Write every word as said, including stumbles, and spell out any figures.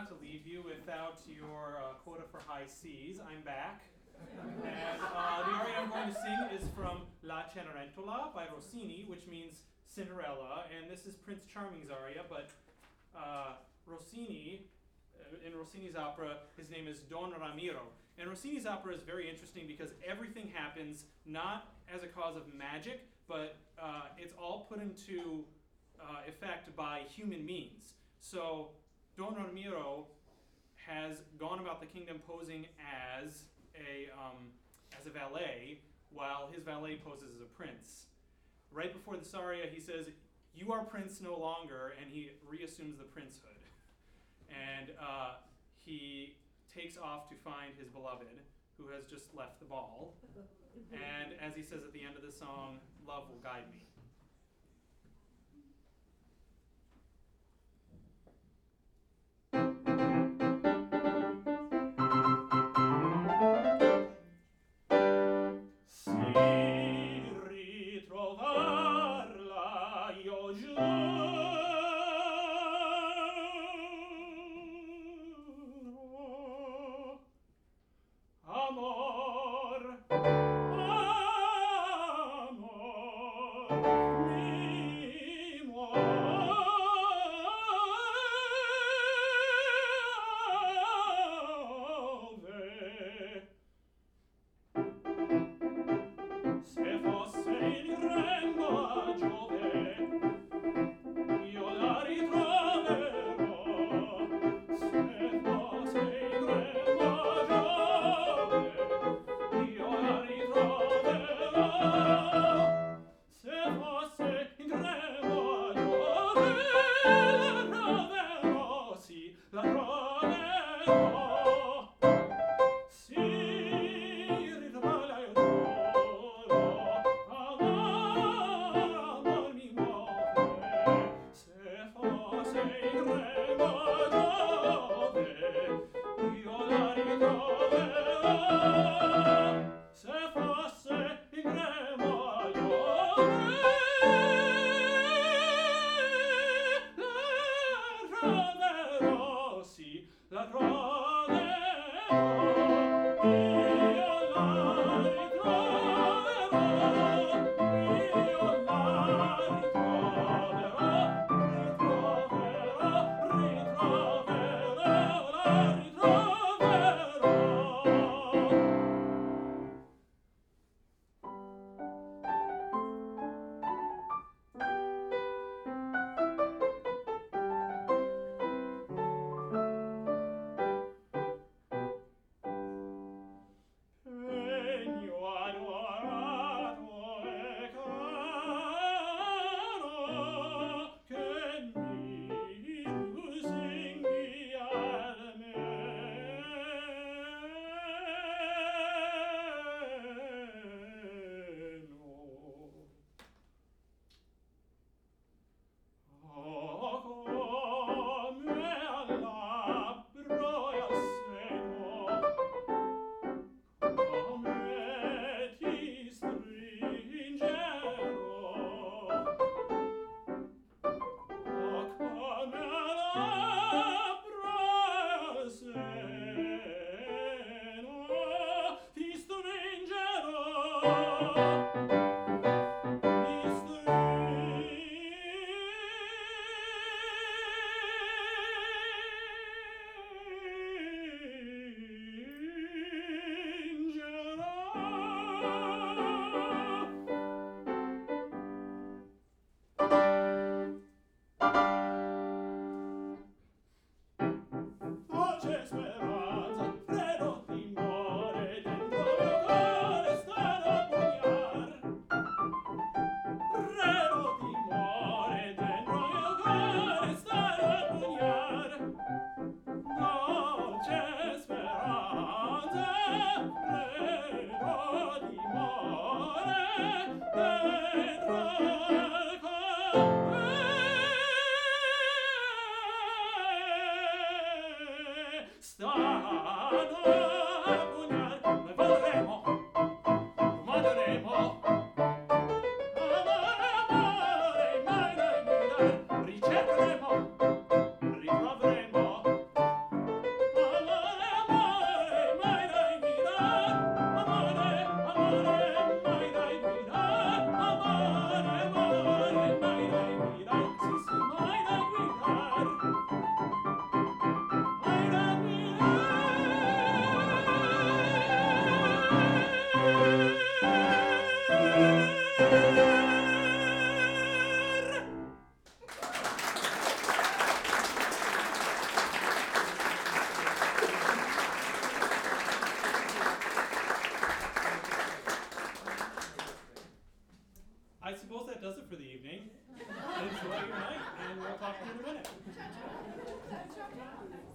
to leave you without your uh, quota for high C's. I'm back. And uh, the aria I'm going to sing is from La Cenerentola by Rossini, which means Cinderella. And this is Prince Charming's aria, but uh, Rossini, uh, in Rossini's opera, his name is Don Ramiro. And Rossini's opera is very interesting because everything happens not as a cause of magic, but uh, it's all put into uh, effect by human means. So Don Ramiro has gone about the kingdom posing as a um, as a valet, while his valet poses as a prince. Right before this aria, he says, "You are prince no longer," and he reassumes the princehood. And uh, he takes off to find his beloved, who has just left the ball. And as he says at the end of the song, "Love will guide me." Ricercheremo, ritroveremo does it for the evening. Enjoy your night, and we'll talk to you in a minute.